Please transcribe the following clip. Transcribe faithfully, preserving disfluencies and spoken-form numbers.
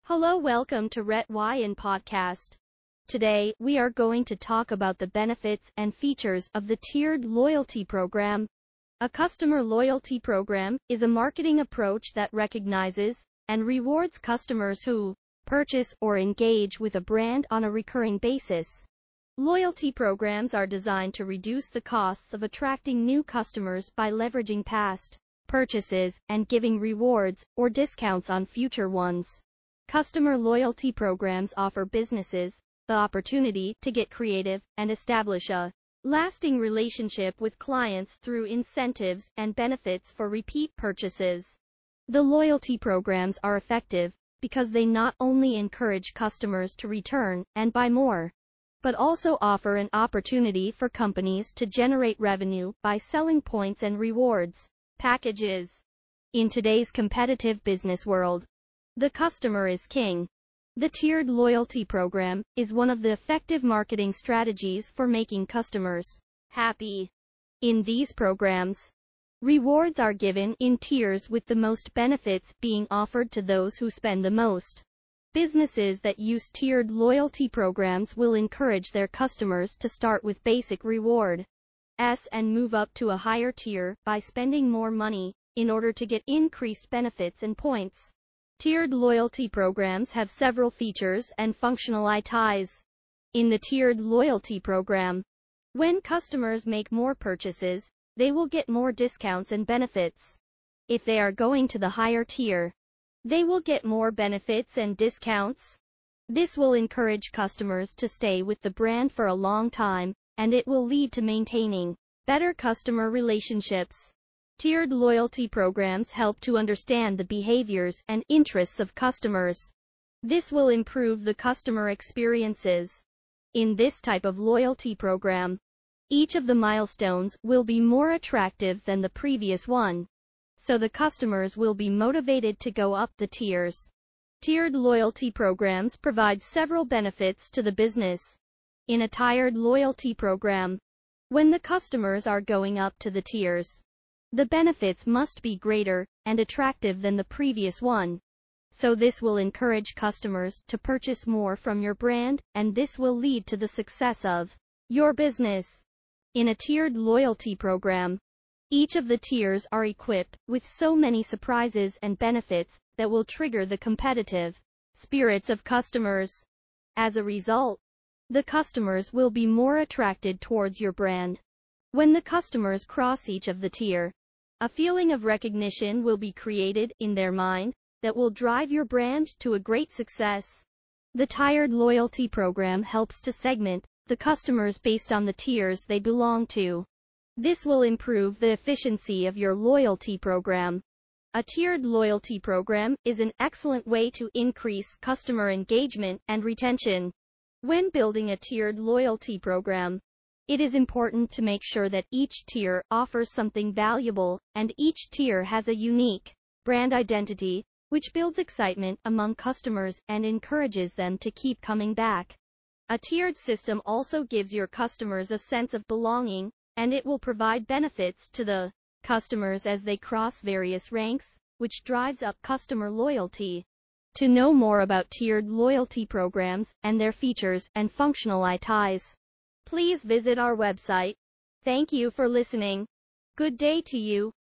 Hello, welcome to Ret Ryan Podcast. Today, we are going to talk about the benefits and features of the tiered loyalty program. A customer loyalty program is a marketing approach that recognizes and rewards customers who purchase or engage with a brand on a recurring basis. Loyalty programs are designed to reduce the costs of attracting new customers by leveraging past purchases and giving rewards or discounts on future ones. Customer loyalty programs offer businesses the opportunity to get creative and establish a lasting relationship with clients through incentives and benefits for repeat purchases. The loyalty programs are effective because they not only encourage customers to return and buy more, but also offer an opportunity for companies to generate revenue by selling points and rewards packages. In today's competitive business world, the customer is king. The tiered loyalty program is one of the effective marketing strategies for making customers happy. In these programs, rewards are given in tiers, with the most benefits being offered to those who spend the most. Businesses that use tiered loyalty programs will encourage their customers to start with basic rewards and move up to a higher tier by spending more money in order to get increased benefits and points. Tiered loyalty programs have several features and functionalities. In the tiered loyalty program, when customers make more purchases, they will get more discounts and benefits. If they are going to the higher tier, they will get more benefits and discounts. This will encourage customers to stay with the brand for a long time, and it will lead to maintaining better customer relationships. Tiered loyalty programs help to understand the behaviors and interests of customers. This will improve the customer experiences. In this type of loyalty program, each of the milestones will be more attractive than the previous one, so the customers will be motivated to go up the tiers. Tiered loyalty programs provide several benefits to the business. In a tiered loyalty program, when the customers are going up to the tiers, the benefits must be greater and attractive than the previous one. So this will encourage customers to purchase more from your brand, and this will lead to the success of your business. In a tiered loyalty program, each of the tiers are equipped with so many surprises and benefits that will trigger the competitive spirits of customers. As a result, the customers will be more attracted towards your brand. When the customers cross each of the tier, a feeling of recognition will be created in their mind that will drive your brand to a great success. The tiered loyalty program helps to segment the customers based on the tiers they belong to. This will improve the efficiency of your loyalty program. A tiered loyalty program is an excellent way to increase customer engagement and retention. When building a tiered loyalty program, it is important to make sure that each tier offers something valuable, and each tier has a unique brand identity, which builds excitement among customers and encourages them to keep coming back. A tiered system also gives your customers a sense of belonging, and it will provide benefits to the customers as they cross various ranks, which drives up customer loyalty. To know more about tiered loyalty programs and their features and functionalities, please visit our website. Thank you for listening. Good day to you.